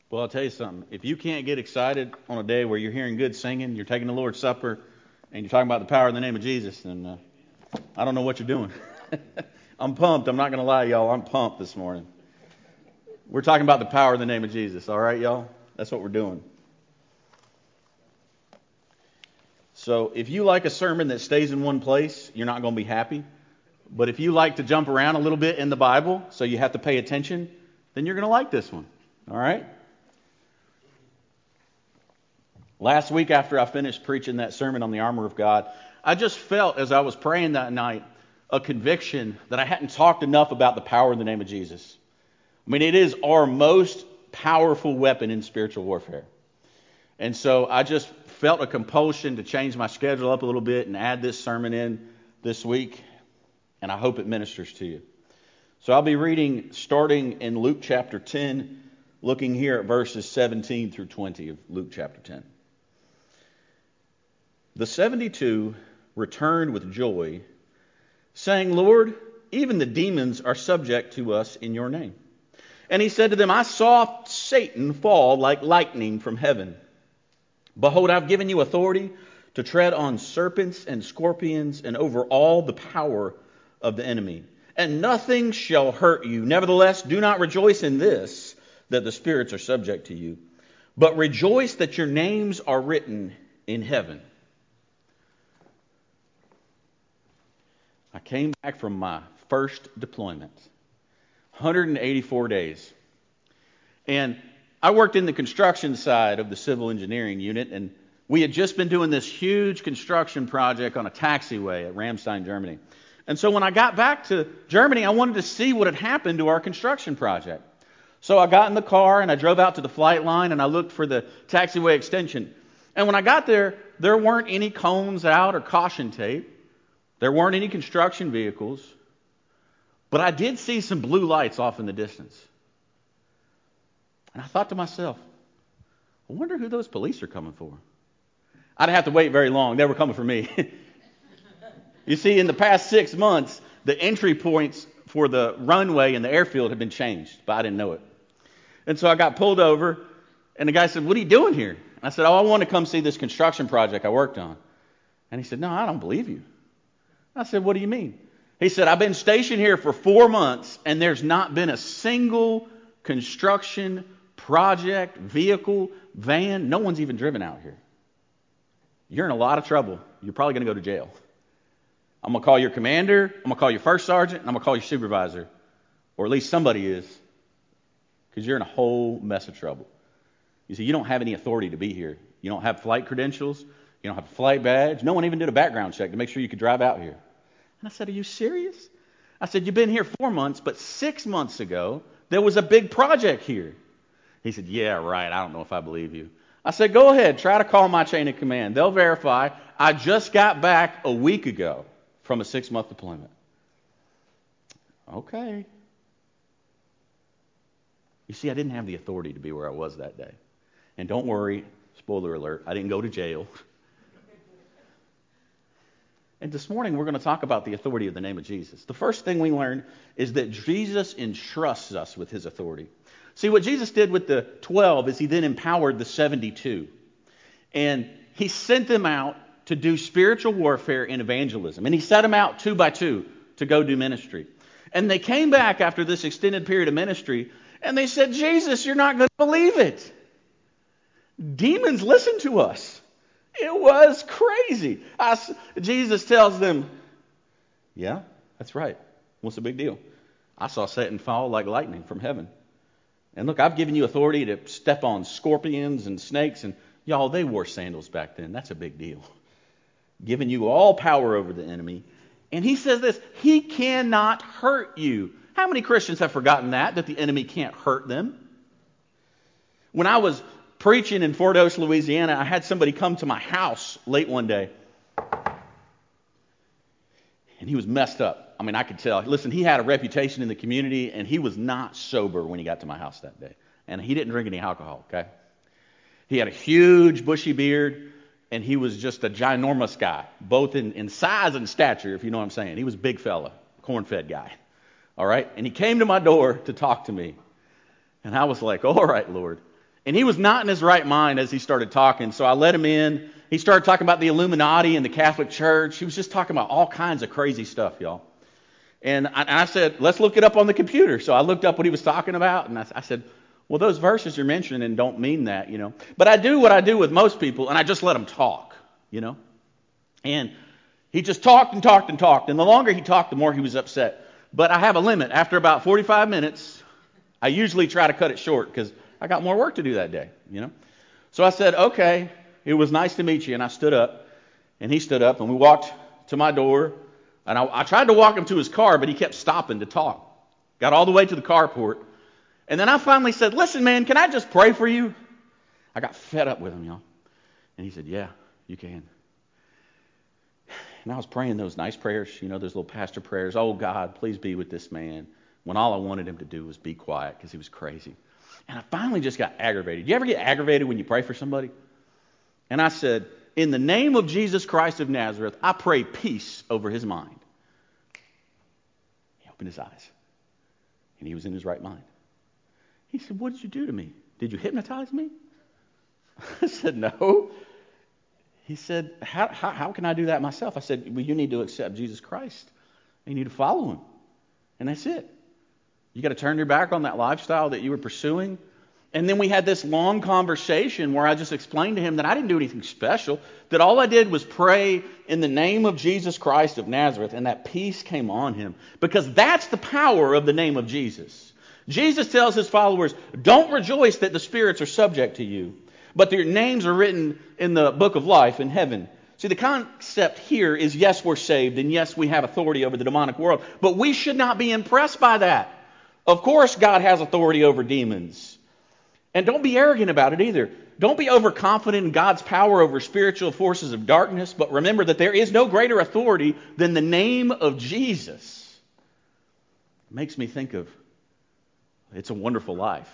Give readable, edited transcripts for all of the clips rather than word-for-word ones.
Well, I'll tell you something. If you can't get excited on a day where you're hearing good singing, you're taking the Lord's Supper, and you're talking about the power in the name of Jesus, then I don't know what you're doing. I'm pumped. I'm not going to lie, y'all. I'm pumped this morning. We're talking about the power in the name of Jesus. All right, y'all? That's what we're doing. So if you like a sermon that stays in one place, you're not going to be happy. But if you like to jump around a little bit in the Bible, so you have to pay attention, then you're going to like this one. All right? Last week after I finished preaching that sermon on the armor of God, I just felt as I was praying that night a conviction that I hadn't talked enough about the power in the name of Jesus. I mean, it is our most powerful weapon in spiritual warfare. And so I just felt a compulsion to change my schedule up a little bit and add this sermon in this week, and I hope it ministers to you. So I'll be reading starting in Luke chapter 10, looking here at verses 17 through 20 of Luke chapter 10. The 72 returned with joy, saying, "Lord, even the demons are subject to us in your name." And he said to them, "I saw Satan fall like lightning from heaven. Behold, I've given you authority to tread on serpents and scorpions and over all the power of the enemy. And nothing shall hurt you. Nevertheless, do not rejoice in this, that the spirits are subject to you, but rejoice that your names are written in heaven." I came back from my first deployment, 184 days. And I worked in the construction side of the civil engineering unit, and we had just been doing this huge construction project on a taxiway at Ramstein, Germany. And so when I got back to Germany, I wanted to see what had happened to our construction project. So I got in the car and I drove out to the flight line and I looked for the taxiway extension. And when I got there, there weren't any cones out or caution tape. There weren't any construction vehicles. But I did see some blue lights off in the distance. And I thought to myself, I wonder who those police are coming for. I didn't have to wait very long. They were coming for me. You see, in the past 6 months, the entry points for the runway and the airfield had been changed, but I didn't know it. And so I got pulled over, and the guy said, "What are you doing here?" And I said, "Oh, I want to come see this construction project I worked on." And he said, "No, I don't believe you." I said, "What do you mean?" He said, "I've been stationed here for 4 months, and there's not been a single construction project, vehicle, van. No one's even driven out here. You're in a lot of trouble. You're probably going to go to jail. I'm going to call your commander, I'm going to call your first sergeant, and I'm going to call your supervisor. Or at least somebody is. Because you're in a whole mess of trouble. You see, you don't have any authority to be here. You don't have flight credentials. You don't have a flight badge. No one even did a background check to make sure you could drive out here." And I said, "Are you serious?" I said, "You've been here 4 months, but 6 months ago, there was a big project here." He said, "Yeah, right. I don't know if I believe you." I said, "Go ahead. Try to call my chain of command. They'll verify. I just got back a week ago from a 6-month deployment." Okay. You see, I didn't have the authority to be where I was that day. And don't worry, spoiler alert, I didn't go to jail. And this morning we're going to talk about the authority of the name of Jesus. The first thing we learn is that Jesus entrusts us with his authority. See, what Jesus did with the 12 is he then empowered the 72. And he sent them out to do spiritual warfare and evangelism. And he set them out 2 by 2 to go do ministry. And they came back after this extended period of ministry, and they said, "Jesus, you're not going to believe it. Demons listen to us. It was crazy." Jesus tells them, "Yeah, that's right. What's the big deal? I saw Satan fall like lightning from heaven. And look, I've given you authority to step on scorpions and snakes." And y'all, they wore sandals back then. That's a big deal. "Giving you all power over the enemy." And he says this, "He cannot hurt you." How many Christians have forgotten that the enemy can't hurt them? When I was preaching in Fort Oaks, Louisiana, I had somebody come to my house late one day. And he was messed up. I mean, I could tell. Listen, he had a reputation in the community, and he was not sober when he got to my house that day. And he didn't drink any alcohol, okay? He had a huge bushy beard, and he was just a ginormous guy, both in size and stature, if you know what I'm saying. He was a big fella, corn-fed guy, all right? And he came to my door to talk to me. And I was like, "All right, Lord." And he was not in his right mind as he started talking, so I let him in. He started talking about the Illuminati and the Catholic Church. He was just talking about all kinds of crazy stuff, y'all. And I said, let's look it up on the computer. So I looked up what he was talking about, and I said, well, those verses you're mentioning don't mean that, But I do what I do with most people, and I just let them talk, And he just talked and talked and talked. And the longer he talked, the more he was upset. But I have a limit. After about 45 minutes, I usually try to cut it short because I got more work to do that day, So I said, okay, it was nice to meet you. And I stood up, and he stood up, and we walked to my door. And I tried to walk him to his car, but he kept stopping to talk. Got all the way to the carport. And then I finally said, listen, man, can I just pray for you? I got fed up with him, y'all. And he said, yeah, you can. And I was praying those nice prayers, those little pastor prayers. Oh, God, please be with this man. When all I wanted him to do was be quiet because he was crazy. And I finally just got aggravated. You ever get aggravated when you pray for somebody? And I said, in the name of Jesus Christ of Nazareth, I pray peace over his mind. He opened his eyes. And he was in his right mind. He said, what did you do to me? Did you hypnotize me? I said, no. He said, how can I do that myself? I said, well, you need to accept Jesus Christ. You need to follow him. And that's it. You got to turn your back on that lifestyle that you were pursuing. And then we had this long conversation where I just explained to him that I didn't do anything special, that all I did was pray in the name of Jesus Christ of Nazareth, and that peace came on him. Because that's the power of the name of Jesus. Jesus tells his followers, don't rejoice that the spirits are subject to you, but their names are written in the book of life in heaven. See, the concept here is, yes, we're saved, and yes, we have authority over the demonic world, but we should not be impressed by that. Of course, God has authority over demons. And don't be arrogant about it either. Don't be overconfident in God's power over spiritual forces of darkness, but remember that there is no greater authority than the name of Jesus. It makes me think of It's a Wonderful Life.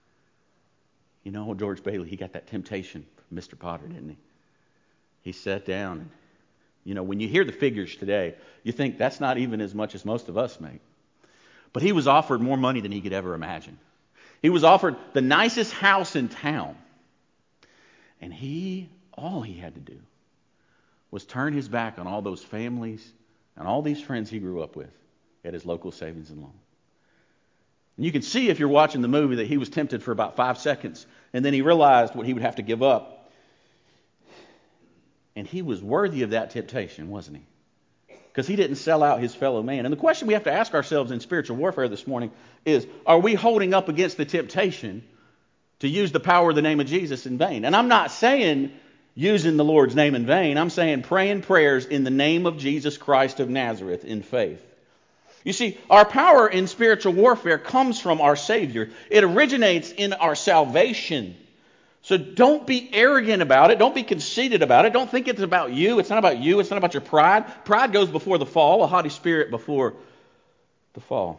George Bailey, he got that temptation from Mr. Potter, didn't he? He sat down. And, when you hear the figures today, you think that's not even as much as most of us make. But he was offered more money than he could ever imagine. He was offered the nicest house in town. And all he had to do was turn his back on all those families and all these friends he grew up with at his local savings and loan. And you can see if you're watching the movie that he was tempted for about 5 seconds, and then he realized what he would have to give up. And he was worthy of that temptation, wasn't he? Because he didn't sell out his fellow man. And the question we have to ask ourselves in spiritual warfare this morning is, are we holding up against the temptation to use the power of the name of Jesus in vain? And I'm not saying using the Lord's name in vain. I'm saying praying prayers in the name of Jesus Christ of Nazareth in faith. You see, our power in spiritual warfare comes from our Savior. It originates in our salvation. So don't be arrogant about it. Don't be conceited about it. Don't think it's about you. It's not about you. It's not about your pride. Pride goes before the fall, a haughty spirit before the fall.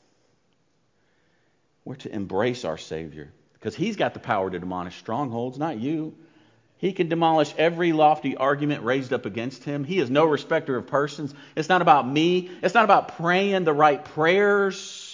We're to embrace our Savior because he's got the power to demolish strongholds, not you. He can demolish every lofty argument raised up against him. He is no respecter of persons. It's not about me. It's not about praying the right prayers.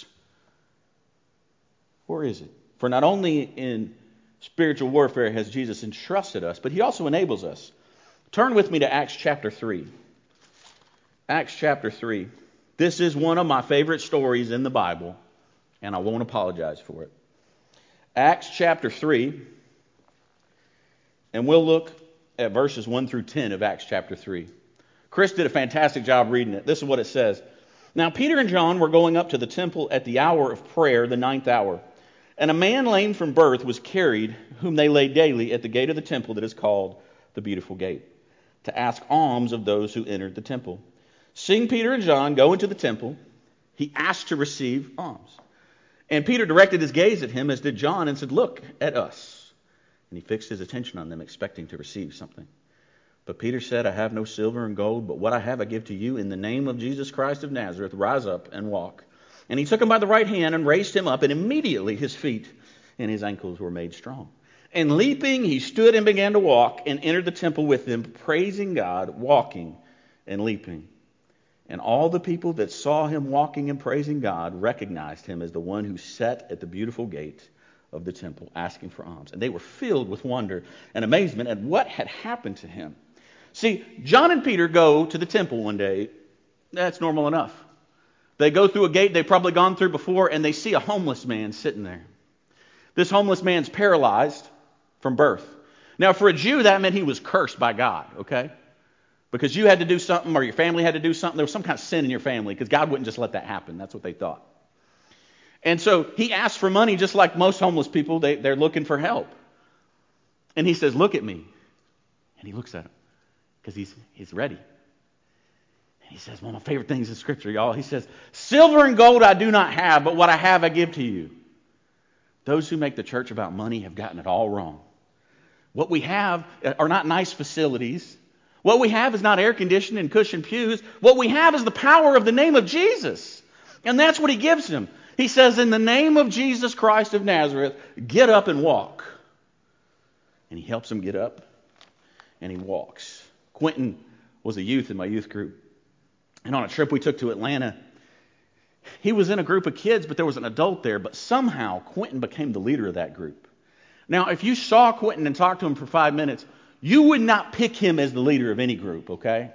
Or is it? For not only in spiritual warfare has Jesus entrusted us, but he also enables us. Turn with me to Acts chapter 3. Acts chapter 3. This is one of my favorite stories in the Bible, and I won't apologize for it. Acts chapter 3, and we'll look at verses 1 through 10 of Acts chapter 3. Chris did a fantastic job reading it. This is what it says. Now Peter and John were going up to the temple at the hour of prayer, the 9th hour. And a man lame from birth was carried, whom they laid daily at the gate of the temple that is called the Beautiful Gate, to ask alms of those who entered the temple. Seeing Peter and John go into the temple, he asked to receive alms. And Peter directed his gaze at him, as did John, and said, "Look at us." And he fixed his attention on them, expecting to receive something. But Peter said, "I have no silver and gold, but what I have I give to you. In the name of Jesus Christ of Nazareth, rise up and walk." And he took him by the right hand and raised him up, and immediately his feet and his ankles were made strong. And leaping, he stood and began to walk, and entered the temple with them, praising God, walking and leaping. And all the people that saw him walking and praising God recognized him as the one who sat at the Beautiful Gate, of the temple, asking for alms. And they were filled with wonder and amazement at what had happened to him. See, John and Peter go to the temple one day. That's normal enough. They go through a gate they've probably gone through before, and they see a homeless man sitting there. This homeless man's paralyzed from birth. Now, for a Jew, that meant he was cursed by God, okay? Because you had to do something, or your family had to do something. There was some kind of sin in your family, because God wouldn't just let that happen. That's what they thought. And so he asked for money, just like most homeless people. They're looking for help. And he says, "Look at me." And he looks at him, because he's ready. And he says, one of my favorite things in Scripture, y'all. He says, "Silver and gold I do not have, but what I have I give to you." Those who make the church about money have gotten it all wrong. What we have are not nice facilities. What we have is not air conditioning and cushioned pews. What we have is the power of the name of Jesus. And that's what he gives him. He says, "In the name of Jesus Christ of Nazareth, get up and walk." And he helps him get up, and he walks. Quentin was a youth in my youth group. And on a trip we took to Atlanta, he was in a group of kids, but there was an adult there. But somehow Quentin became the leader of that group. Now, if you saw Quentin and talked to him for 5 minutes, you would not pick him as the leader of any group, okay?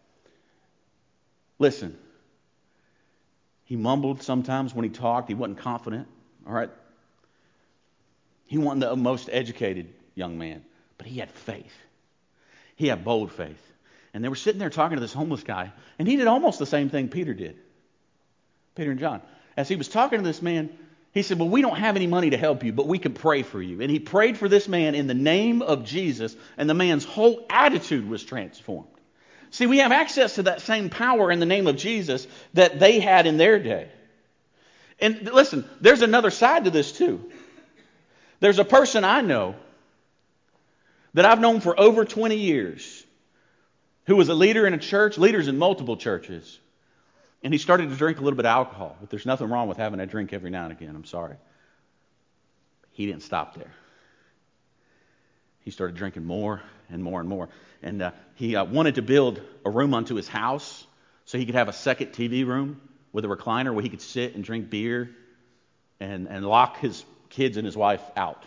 Listen, he mumbled sometimes when he talked. He wasn't confident, all right? He wasn't the most educated young man, but he had faith. He had bold faith. And they were sitting there talking to this homeless guy, and he did almost the same thing Peter did. Peter and John. As he was talking to this man, he said, "Well, we don't have any money to help you, but we can pray for you." And he prayed for this man in the name of Jesus, and the man's whole attitude was transformed. See, we have access to that same power in the name of Jesus that they had in their day. And listen, there's another side to this too. There's a person I know that I've known for over 20 years who was a leader in a church, leaders in multiple churches. And he started to drink a little bit of alcohol. But there's nothing wrong with having a drink every now and again. I'm sorry. He didn't stop there. He started drinking more and more and more. And he wanted to build a room onto his house so he could have a second TV room with a recliner where he could sit and drink beer and lock his kids and his wife out.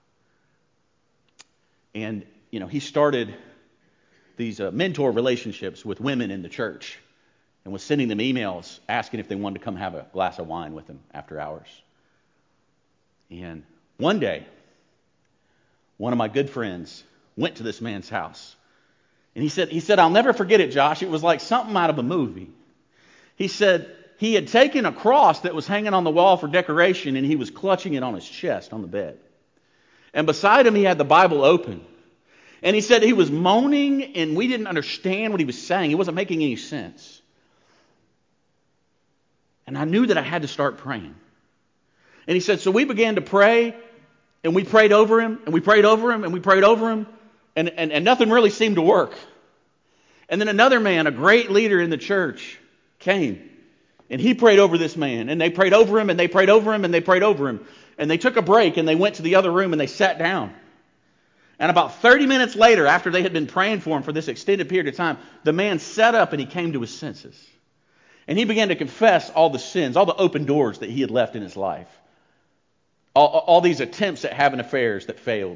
And, he started these mentor relationships with women in the church and was sending them emails asking if they wanted to come have a glass of wine with him after hours. And one day, one of my good friends went to this man's house. And he said, "I'll never forget it, Josh. It was like something out of a movie." He said he had taken a cross that was hanging on the wall for decoration, and he was clutching it on his chest on the bed. And beside him, he had the Bible open. And he said he was moaning, and we didn't understand what he was saying. It wasn't making any sense. And I knew that I had to start praying. And he said, so we began to pray, and we prayed over him, and we prayed over him, and we prayed over him, and nothing really seemed to work. And then another man, a great leader in the church, came, and he prayed over this man, and they prayed over him, and they prayed over him, and they prayed over him. And they took a break, and they went to the other room, and they sat down. And about 30 minutes later, after they had been praying for him for this extended period of time, the man sat up and he came to his senses. And he began to confess all the sins, all the open doors that he had left in his life. All these attempts at having affairs that failed.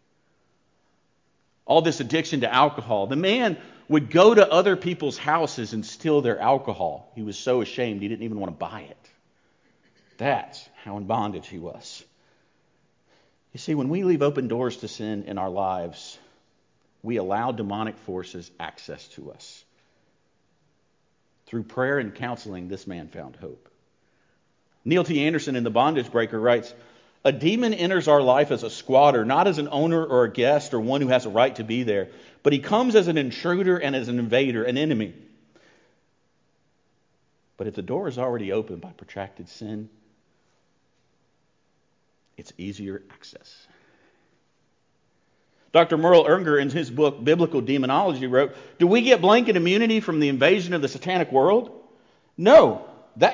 All this addiction to alcohol. The man would go to other people's houses and steal their alcohol. He was so ashamed he didn't even want to buy it. That's how in bondage he was. You see, when we leave open doors to sin in our lives, we allow demonic forces access to us. Through prayer and counseling, this man found hope. Neil T. Anderson in The Bondage Breaker writes, "A demon enters our life as a squatter, not as an owner or a guest or one who has a right to be there, but he comes as an intruder and as an invader, an enemy. But if the door is already open by protracted sin, it's easier access." Dr. Merle Unger, in his book, Biblical Demonology, wrote, "Do we get blanket immunity from the invasion of the satanic world? No. That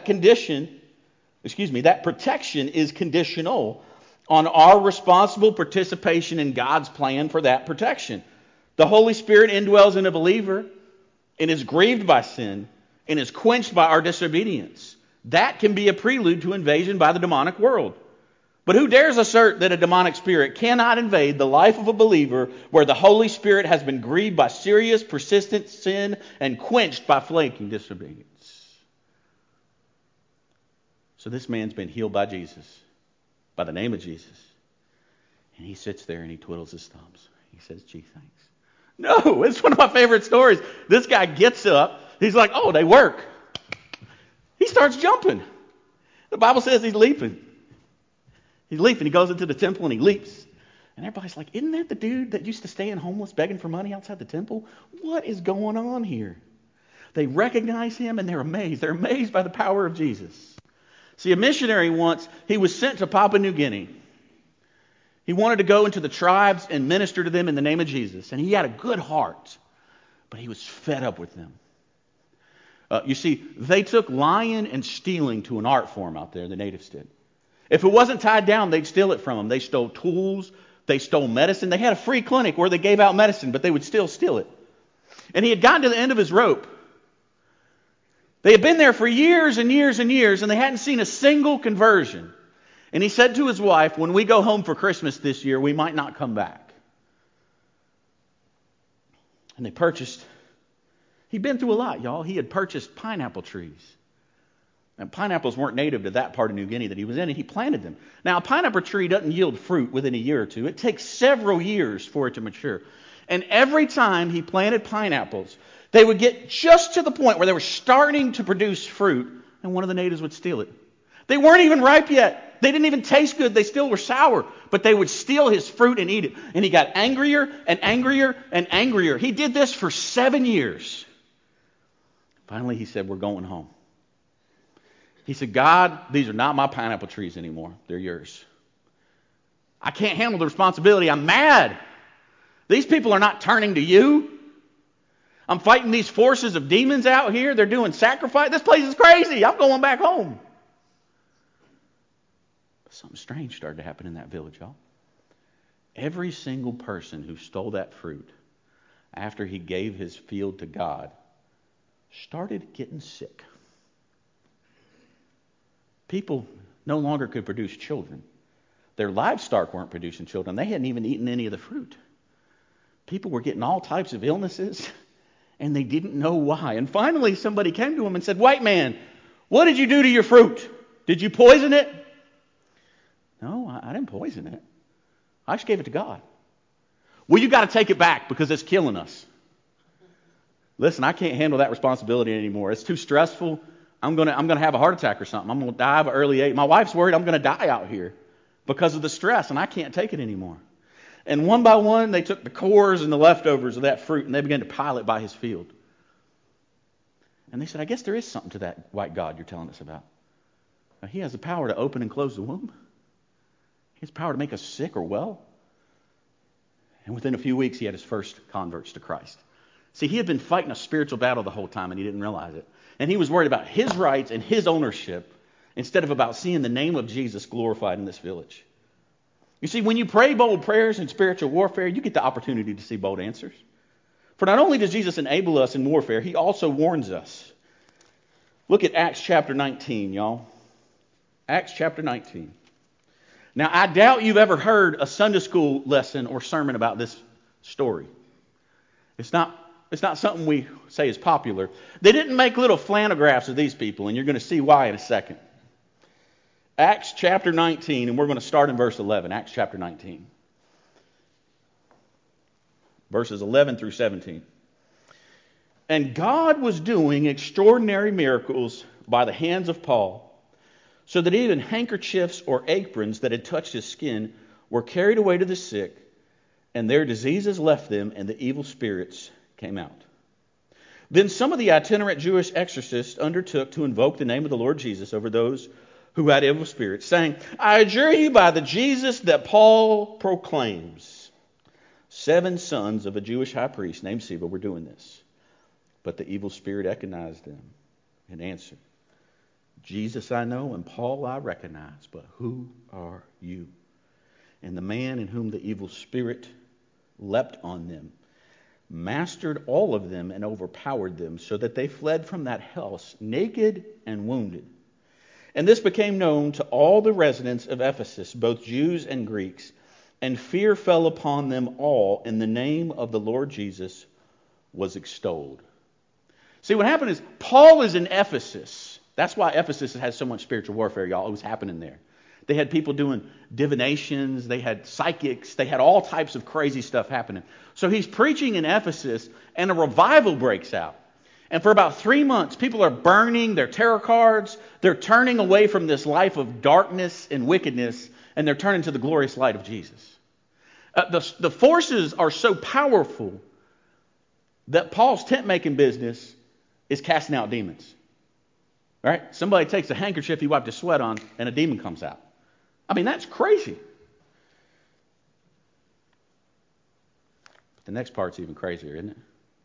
protection is conditional on our responsible participation in God's plan for that protection. The Holy Spirit indwells in a believer and is grieved by sin and is quenched by our disobedience. That can be a prelude to invasion by the demonic world. But who dares assert that a demonic spirit cannot invade the life of a believer where the Holy Spirit has been grieved by serious, persistent sin and quenched by flaking disobedience? So this man's been healed by Jesus, by the name of Jesus. And he sits there and he twiddles his thumbs. He says, gee, thanks. No, it's one of my favorite stories. This guy gets up. He's like, oh, they work. He starts jumping. The Bible says he's leaping. He's leaping. He goes into the temple and he leaps. And everybody's like, isn't that the dude that used to stay in homeless begging for money outside the temple? What is going on here? They recognize him and they're amazed. They're amazed by the power of Jesus. See, a missionary once, he was sent to Papua New Guinea. He wanted to go into the tribes and minister to them in the name of Jesus. And he had a good heart, but he was fed up with them. You see, they took lying and stealing to an art form out there, the natives did. If it wasn't tied down, they'd steal it from them. They stole tools, they stole medicine. They had a free clinic where they gave out medicine, but they would still steal it. And he had gotten to the end of his rope. They had been there for years and years and years, and they hadn't seen a single conversion. And he said to his wife, when we go home for Christmas this year, we might not come back. And they purchased, he'd been through a lot, y'all. He had purchased pineapple trees. And pineapples weren't native to that part of New Guinea that he was in, and he planted them. Now, a pineapple tree doesn't yield fruit within a year or two. It takes several years for it to mature. And every time he planted pineapples, they would get just to the point where they were starting to produce fruit, and one of the natives would steal it. They weren't even ripe yet. They didn't even taste good. They still were sour. But they would steal his fruit and eat it. And he got angrier and angrier and angrier. He did this for 7 years. Finally, he said, we're going home. He said, God, these are not my pineapple trees anymore. They're yours. I can't handle the responsibility. I'm mad. These people are not turning to you. I'm fighting these forces of demons out here. They're doing sacrifice. This place is crazy. I'm going back home. Something strange started to happen in that village, y'all. Every single person who stole that fruit after he gave his field to God started getting sick. People no longer could produce children. Their livestock weren't producing children. They hadn't even eaten any of the fruit. People were getting all types of illnesses, and they didn't know why. And finally, somebody came to him and said, white man, what did you do to your fruit? Did you poison it? No, I didn't poison it. I just gave it to God. Well, you got to take it back because it's killing us. Listen, I can't handle that responsibility anymore. It's too stressful. I'm gonna have a heart attack or something. I'm gonna die of an early age. My wife's worried I'm gonna die out here because of the stress, and I can't take it anymore. And one by one, they took the cores and the leftovers of that fruit, and they began to pile it by his field. And they said, I guess there is something to that white God you're telling us about. He has the power to open and close the womb. He has power to make us sick or well. And within a few weeks, he had his first converts to Christ. See, he had been fighting a spiritual battle the whole time, and he didn't realize it. And he was worried about his rights and his ownership instead of about seeing the name of Jesus glorified in this village. You see, when you pray bold prayers in spiritual warfare, you get the opportunity to see bold answers. For not only does Jesus enable us in warfare, he also warns us. Look at Acts chapter 19, y'all. Acts chapter 19. Now, I doubt you've ever heard a Sunday school lesson or sermon about this story. It's not something we say is popular. They didn't make little flanographs of these people, and you're going to see why in a second. Acts chapter 19, and we're going to start in verse 11. Acts chapter 19. Verses 11 through 17. And God was doing extraordinary miracles by the hands of Paul, so that even handkerchiefs or aprons that had touched his skin were carried away to the sick, and their diseases left them, and the evil spirits came out. Then some of the itinerant Jewish exorcists undertook to invoke the name of the Lord Jesus over those who had evil spirits, saying, I adjure you by the Jesus that Paul proclaims. 7 sons of a Jewish high priest named Sceva were doing this. But the evil spirit recognized them and answered, Jesus I know, and Paul I recognize, but who are you? And the man in whom the evil spirit leapt on them, mastered all of them and overpowered them, so that they fled from that house naked and wounded. And this became known to all the residents of Ephesus, both Jews and Greeks. And fear fell upon them all, and the name of the Lord Jesus was extolled. See, what happened is Paul is in Ephesus. That's why Ephesus has so much spiritual warfare, y'all. It was happening there. They had people doing divinations. They had psychics. They had all types of crazy stuff happening. So he's preaching in Ephesus, and a revival breaks out. And for about 3 months, people are burning their tarot cards. They're turning away from this life of darkness and wickedness, and they're turning to the glorious light of Jesus. The forces are so powerful that Paul's tent-making business is casting out demons. Right? Somebody takes a handkerchief he wiped his sweat on, and a demon comes out. I mean, that's crazy. But the next part's even crazier, isn't it?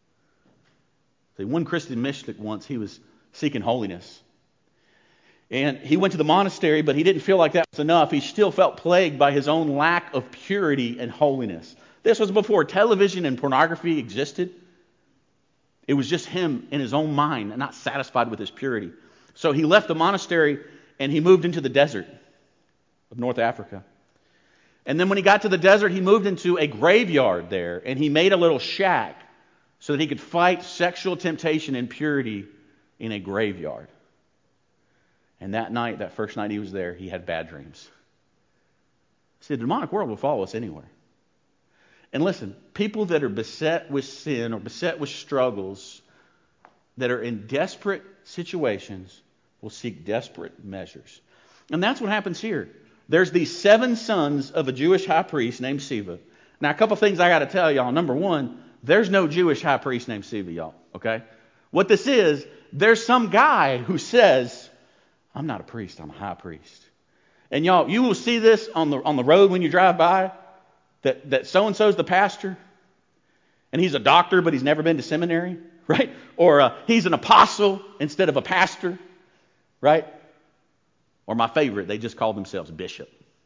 See, one Christian mystic once, he was seeking holiness. And he went to the monastery, but he didn't feel like that was enough. He still felt plagued by his own lack of purity and holiness. This was before television and pornography existed. It was just him in his own mind, not satisfied with his purity. So he left the monastery and he moved into the desert of North Africa. And then when he got to the desert, he moved into a graveyard there, and he made a little shack so that he could fight sexual temptation and impurity in a graveyard. And that night, that first night he was there, he had bad dreams. See, the demonic world will follow us anywhere. And listen, people that are beset with sin or beset with struggles, that are in desperate situations, will seek desperate measures. And that's what happens here. There's these 7 sons of a Jewish high priest named Siva. Now, a couple things I got to tell y'all. Number one, there's no Jewish high priest named Siva, y'all. Okay? What this is, there's some guy who says, I'm not a priest, I'm a high priest. And y'all, you will see this on the road when you drive by, that so-and-so's the pastor, and he's a doctor, but he's never been to seminary, right? Or he's an apostle instead of a pastor, right? Or my favorite, they just call themselves bishop.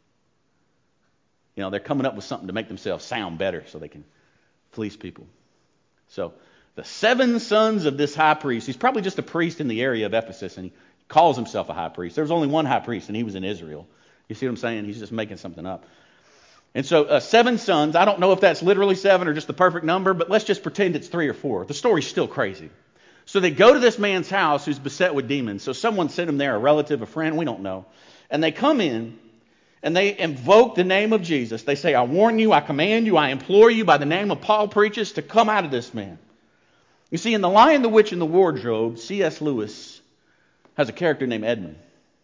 You know, they're coming up with something to make themselves sound better so they can fleece people. So the 7 sons of this high priest, he's probably just a priest in the area of Ephesus, and he calls himself a high priest. There was only one high priest, and he was in Israel. You see what I'm saying? He's just making something up. And so 7 sons, I don't know if that's literally 7 or just the perfect number, but let's just pretend it's 3 or 4. The story's still crazy. So they go to this man's house who's beset with demons. So someone sent him there, a relative, a friend, we don't know. And they come in and they invoke the name of Jesus. They say, I warn you, I command you, I implore you by the name of Paul preaches to come out of this man. You see, in The Lion, the Witch, and the Wardrobe, C.S. Lewis has a character named Edmund.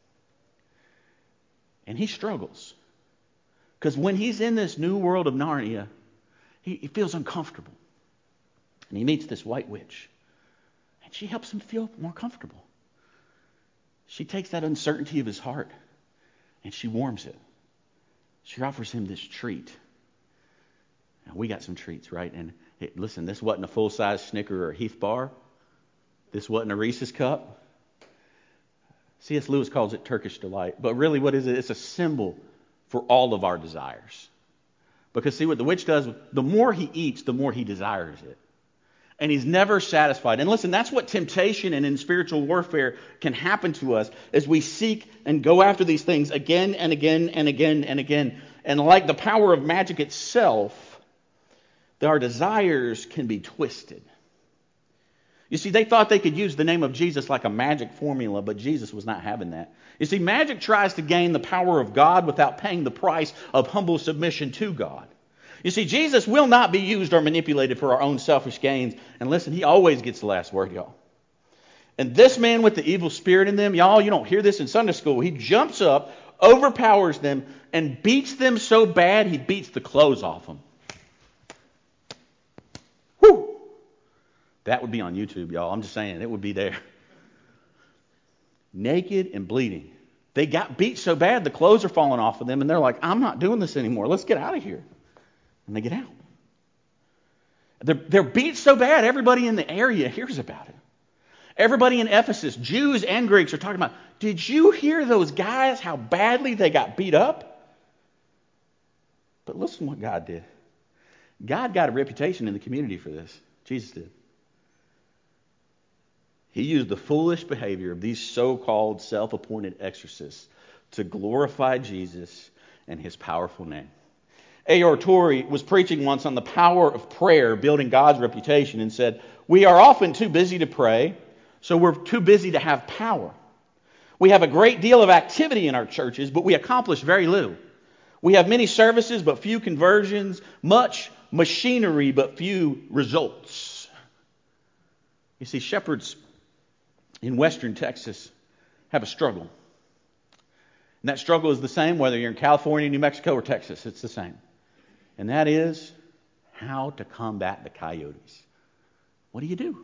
And he struggles. Because when he's in this new world of Narnia, he feels uncomfortable. And he meets this white witch. And she helps him feel more comfortable. She takes that uncertainty of his heart and she warms it. She offers him this treat. Now, we got some treats, right? And listen, this wasn't a full-size Snicker or a Heath bar. This wasn't a Reese's cup. C.S. Lewis calls it Turkish delight. But really, what is it? It's a symbol for all of our desires. Because see what the witch does, the more he eats, the more he desires it. And he's never satisfied. And listen, that's what temptation and in spiritual warfare can happen to us as we seek and go after these things again and again and again and again. And like the power of magic itself, our desires can be twisted. You see, they thought they could use the name of Jesus like a magic formula, but Jesus was not having that. You see, magic tries to gain the power of God without paying the price of humble submission to God. You see, Jesus will not be used or manipulated for our own selfish gains. And listen, he always gets the last word, y'all. And this man with the evil spirit in them, y'all, you don't hear this in Sunday school. He jumps up, overpowers them, and beats them so bad he beats the clothes off them. Whew! That would be on YouTube, y'all. I'm just saying, it would be there. Naked and bleeding. They got beat so bad, the clothes are falling off of them, and they're like, I'm not doing this anymore. Let's get out of here. And they get out. They're beat so bad, everybody in the area hears about it. Everybody in Ephesus, Jews and Greeks, are talking about, did you hear those guys, how badly they got beat up? But listen what God did. God got a reputation in the community for this. Jesus did. He used the foolish behavior of these so-called self-appointed exorcists to glorify Jesus and his powerful name. A.R. Torrey was preaching once on the power of prayer, building God's reputation, and said, "We are often too busy to pray, so we're too busy to have power. We have a great deal of activity in our churches, but we accomplish very little. We have many services, but few conversions, much machinery, but few results." You see, shepherds in western Texas have a struggle. And that struggle is the same whether you're in California, New Mexico, or Texas. It's the same. And that is how to combat the coyotes. What do you do?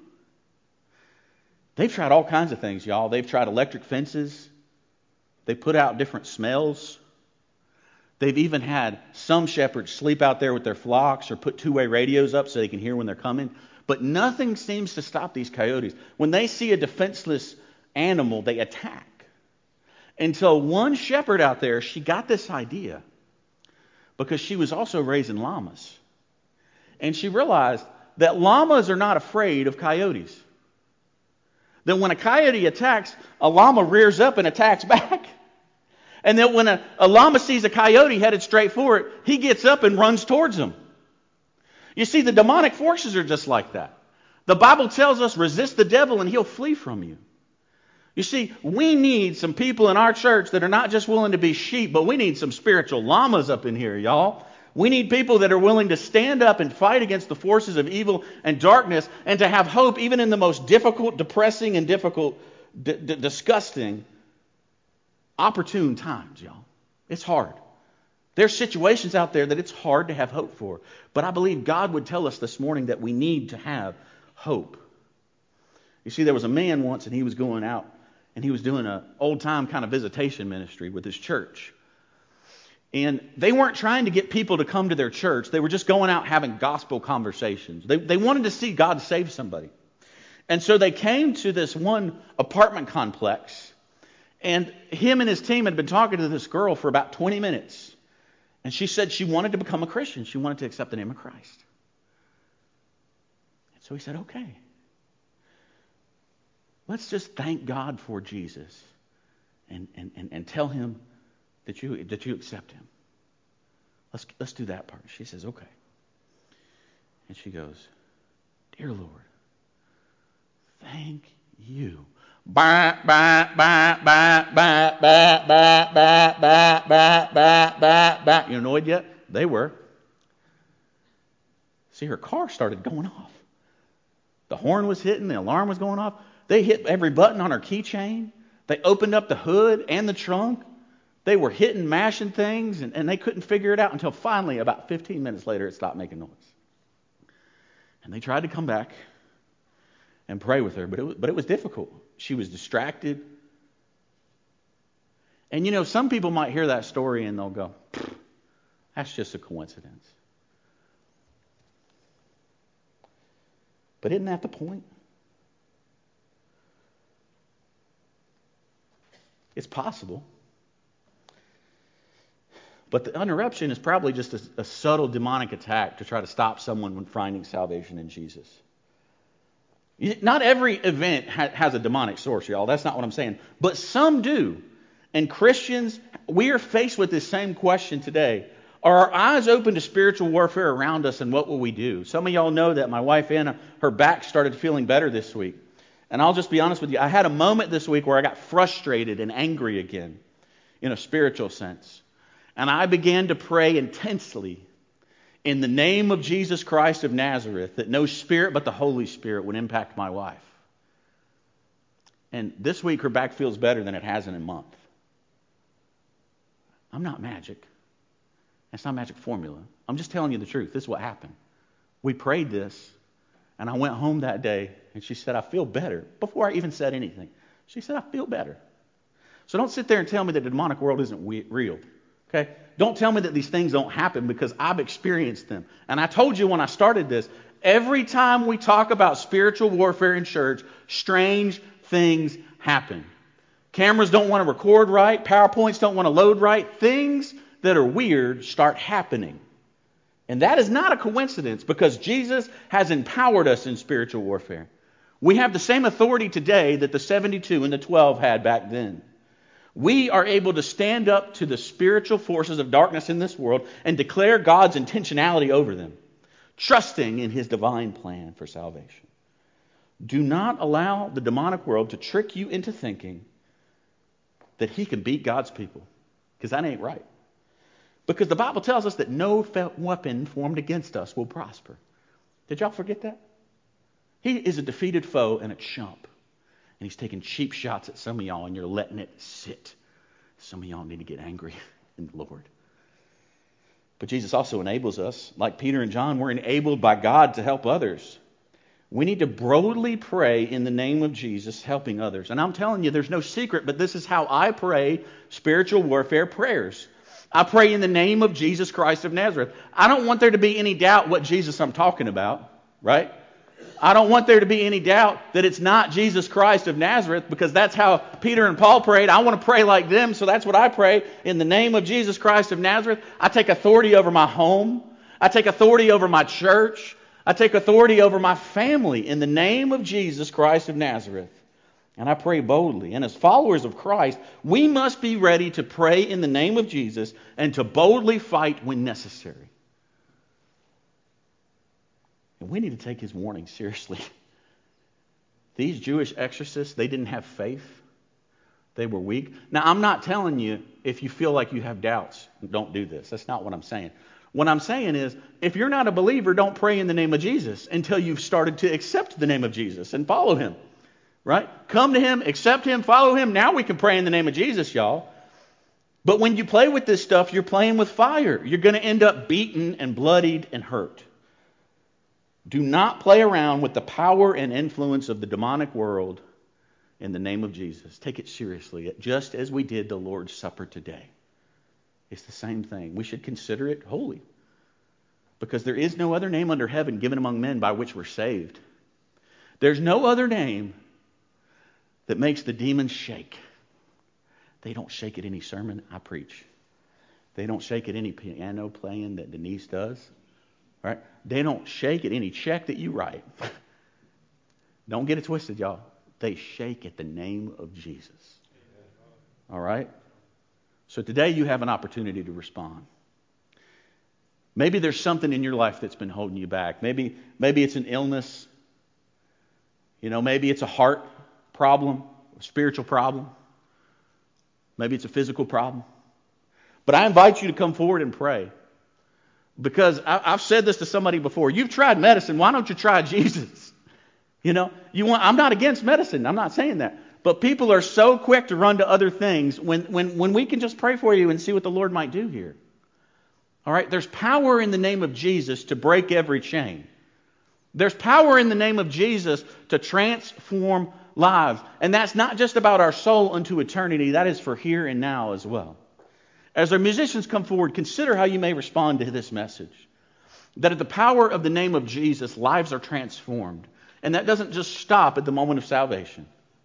They've tried all kinds of things, y'all. They've tried electric fences. They put out different smells. They've even had some shepherds sleep out there with their flocks or put two-way radios up so they can hear when they're coming. But nothing seems to stop these coyotes. When they see a defenseless animal, they attack. Until one shepherd out there, she got this idea because she was also raising llamas. And she realized that llamas are not afraid of coyotes. That when a coyote attacks, a llama rears up and attacks back. And that when a llama sees a coyote headed straight for it, he gets up and runs towards him. You see, the demonic forces are just like that. The Bible tells us, resist the devil and he'll flee from you. You see, we need some people in our church that are not just willing to be sheep, but we need some spiritual llamas up in here, y'all. We need people that are willing to stand up and fight against the forces of evil and darkness and to have hope even in the most difficult, depressing, and difficult, disgusting, opportune times, y'all. It's hard. There's situations out there that it's hard to have hope for. But I believe God would tell us this morning that we need to have hope. You see, there was a man once and he was going out and he was doing an old-time kind of visitation ministry with his church. And they weren't trying to get people to come to their church. They were just going out having gospel conversations. They wanted to see God save somebody. And so they came to this one apartment complex. And him and his team had been talking to this girl for about 20 minutes. And she said she wanted to become a Christian. She wanted to accept the name of Christ. And so he said, okay. Let's just thank God for Jesus and tell him that you accept him. Let's do that part. She says, okay. And she goes, dear Lord, thank you. Bah, bah, bah, bah, bah, bah, bah, bah, bah, bah, bah, bah. You annoyed yet? They were. See, her car started going off. The horn was hitting, the alarm was going off. They hit every button on her keychain. They opened up the hood and the trunk. They were hitting, mashing things, and they couldn't figure it out until finally, about 15 minutes later, it stopped making noise. And they tried to come back and pray with her, but it was difficult. She was distracted. And you know, some people might hear that story and they'll go, that's just a coincidence. But isn't that the point? It's possible. But the interruption is probably just a subtle demonic attack to try to stop someone from finding salvation in Jesus. Not every event has a demonic source, y'all. That's not what I'm saying. But some do. And Christians, we are faced with this same question today. Are our eyes open to spiritual warfare around us, and what will we do? Some of y'all know that my wife Anna, her back started feeling better this week. And I'll just be honest with you. I had a moment this week where I got frustrated and angry again in a spiritual sense. And I began to pray intensely in the name of Jesus Christ of Nazareth that no spirit but the Holy Spirit would impact my wife. And this week her back feels better than it has in a month. I'm not magic. That's not a magic formula. I'm just telling you the truth. This is what happened. We prayed this, and I went home that day, and she said, I feel better. Before I even said anything, she said, I feel better. So don't sit there and tell me that the demonic world isn't real. Okay? Don't tell me that these things don't happen, because I've experienced them. And I told you when I started this, every time we talk about spiritual warfare in church, strange things happen. Cameras don't want to record right. PowerPoints don't want to load right. Things that are weird start happening. And that is not a coincidence, because Jesus has empowered us in spiritual warfare. We have the same authority today that the 72 and the 12 had back then. We are able to stand up to the spiritual forces of darkness in this world and declare God's intentionality over them, trusting in His divine plan for salvation. Do not allow the demonic world to trick you into thinking that he can beat God's people, because that ain't right. Because the Bible tells us that no weapon formed against us will prosper. Did y'all forget that? He is a defeated foe and a chump. And he's taking cheap shots at some of y'all, and you're letting it sit. Some of y'all need to get angry in the Lord. But Jesus also enables us. Like Peter and John, we're enabled by God to help others. We need to boldly pray in the name of Jesus, helping others. And I'm telling you, there's no secret, but this is how I pray spiritual warfare prayers. I pray in the name of Jesus Christ of Nazareth. I don't want there to be any doubt what Jesus I'm talking about, right? I don't want there to be any doubt that it's not Jesus Christ of Nazareth, because that's how Peter and Paul prayed. I want to pray like them, so that's what I pray. In the name of Jesus Christ of Nazareth, I take authority over my home. I take authority over my church. I take authority over my family in the name of Jesus Christ of Nazareth. And I pray boldly. And as followers of Christ, we must be ready to pray in the name of Jesus and to boldly fight when necessary. And we need to take his warning seriously. These Jewish exorcists, they didn't have faith. They were weak. Now, I'm not telling you, if you feel like you have doubts, don't do this. That's not what I'm saying. What I'm saying is, if you're not a believer, don't pray in the name of Jesus until you've started to accept the name of Jesus and follow him. Right? Come to him, accept him, follow him. Now we can pray in the name of Jesus, y'all. But when you play with this stuff, you're playing with fire. You're going to end up beaten and bloodied and hurt. Do not play around with the power and influence of the demonic world in the name of Jesus. Take it seriously, just as we did the Lord's Supper today. It's the same thing. We should consider it holy, because there is no other name under heaven given among men by which we're saved. There's no other name that makes the demons shake. They don't shake at any sermon I preach. They don't shake at any piano playing that Denise does. Right? They don't shake at any check that you write. Don't get it twisted, y'all. They shake at the name of Jesus. All right? So today you have an opportunity to respond. Maybe there's something in your life that's been holding you back. Maybe it's an illness. Maybe it's a heart problem, a spiritual problem. Maybe it's a physical problem. But I invite you to come forward and pray. Because I've said this to somebody before. You've tried medicine. Why don't you try Jesus? I'm not against medicine. I'm not saying that. But people are so quick to run to other things when we can just pray for you and see what the Lord might do here. All right? There's power in the name of Jesus to break every chain. There's power in the name of Jesus to transform lives. And that's not just about our soul unto eternity. That is for here and now as well. As our musicians come forward, consider how you may respond to this message. That at the power of the name of Jesus, lives are transformed. And that doesn't just stop at the moment of salvation.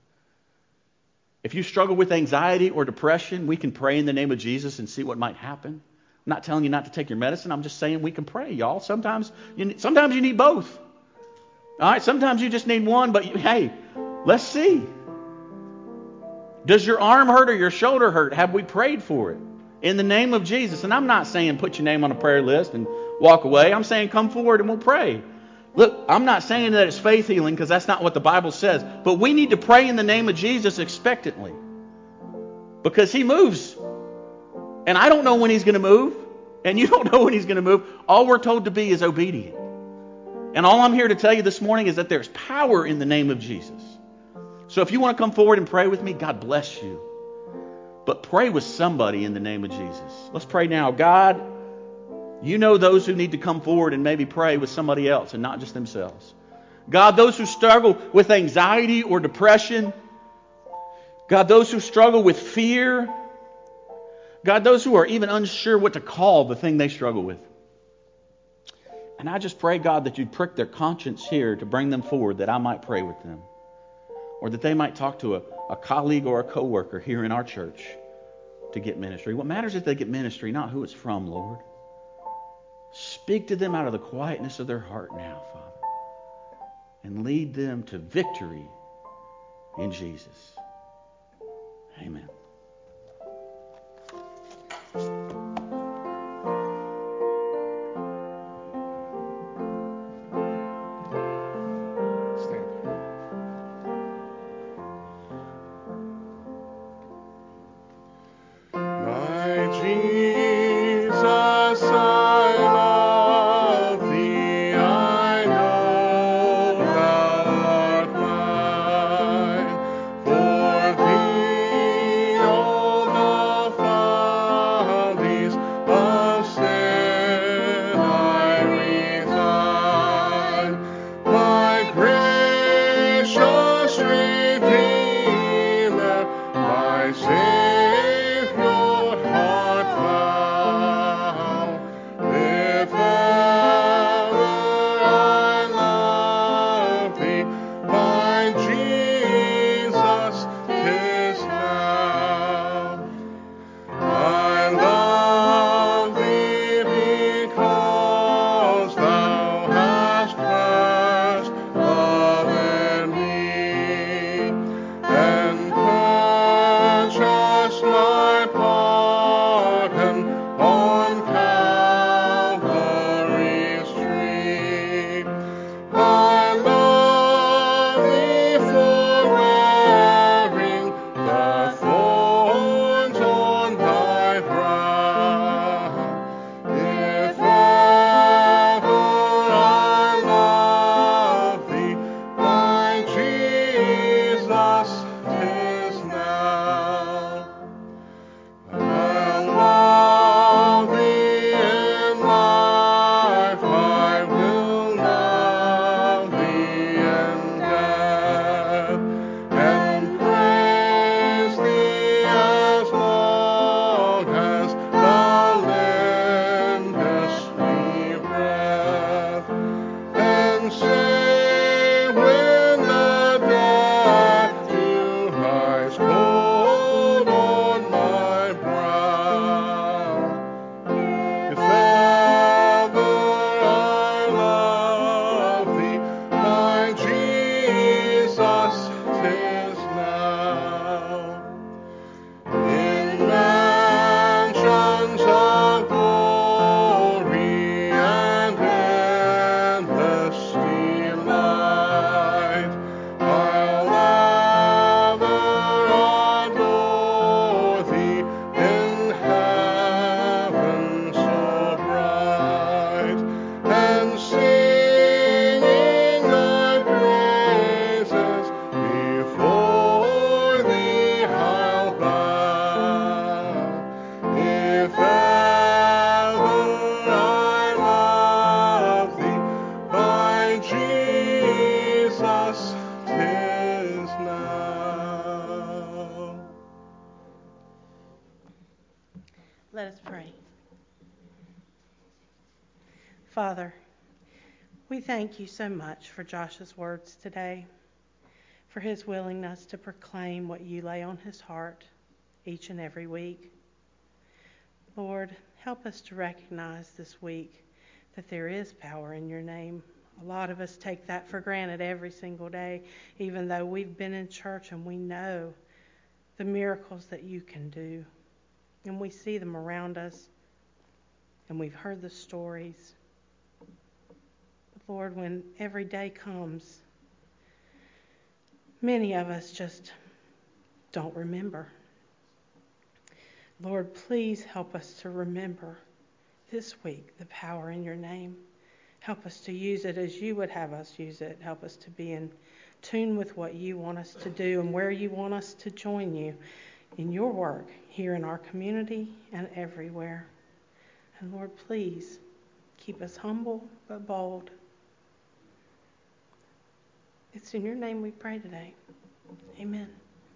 If you struggle with anxiety or depression, we can pray in the name of Jesus and see what might happen. I'm not telling you not to take your medicine. I'm just saying we can pray, y'all. Sometimes you need both. All right, sometimes you just need one, but hey, let's see. Does your arm hurt or your shoulder hurt? Have we prayed for it? In the name of Jesus. And I'm not saying put your name on a prayer list and walk away. I'm saying come forward and we'll pray. Look, I'm not saying that it's faith healing, because that's not what the Bible says. But we need to pray in the name of Jesus expectantly, because he moves. And I don't know when he's going to move. And you don't know when he's going to move. All we're told to be is obedient. And all I'm here to tell you this morning is that there's power in the name of Jesus. So if you want to come forward and pray with me, God bless you. But pray with somebody in the name of Jesus. Let's pray now. God, you know those who need to come forward and maybe pray with somebody else and not just themselves. God, those who struggle with anxiety or depression. God, those who struggle with fear. God, those who are even unsure what to call the thing they struggle with. And I just pray, God, that you'd prick their conscience here to bring them forward, that I might pray with them. Or that they might talk to a colleague or a coworker here in our church to get ministry. What matters is they get ministry, not who it's from, Lord. Speak to them out of the quietness of their heart now, Father. and lead them to victory in Jesus. Amen. Let us pray. Father, we thank you so much for Josh's words today, for his willingness to proclaim what you lay on his heart each and every week. Lord, help us to recognize this week that there is power in your name. A lot of us take that for granted every single day, even though we've been in church and we know the miracles that you can do. And we see them around us, and we've heard the stories. But Lord, when every day comes, many of us just don't remember. Lord, please help us to remember this week the power in your name. Help us to use it as you would have us use it. Help us to be in tune with what you want us to do and where you want us to join you in your work here in our community and everywhere. And Lord, please keep us humble but bold. It's in your name we pray today. Amen.